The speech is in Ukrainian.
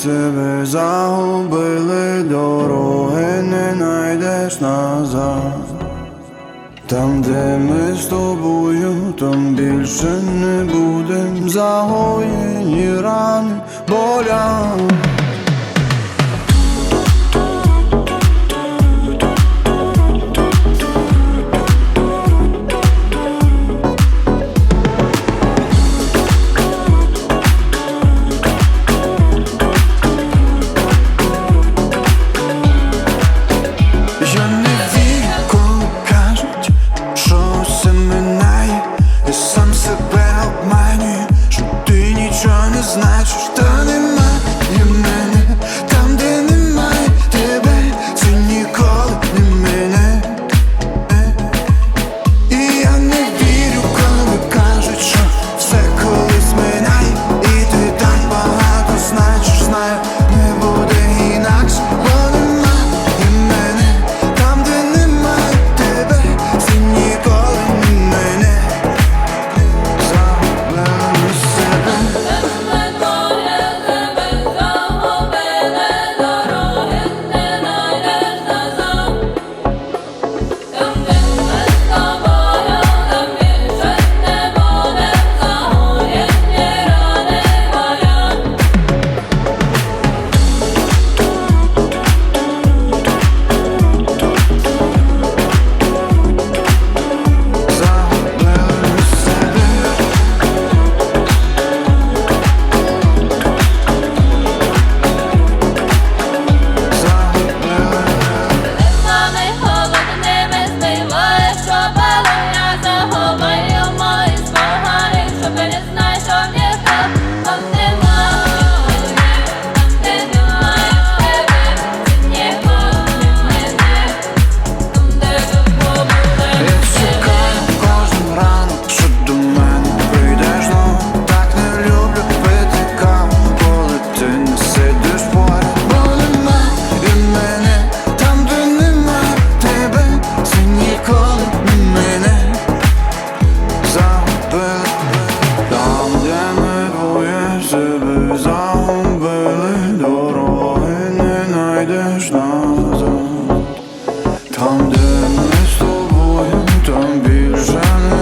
себе загубили, дороги не найдеш назад. Там, де ми з тобою, там більше не будем загоєні рани болять. Значиш, та немає мене там, де немає тебе, це ніколи не мене. І я не вірю, коли кажуть, що все колись минає. І ти так багато значиш, знаю, не буде інакше. Бо немає мене там, де немає тебе, це ніколи не мене. Загубили себе. Там, де ми двоє себе загубили, дороги не найдеш назад. Там, де ми з тобою, там більше не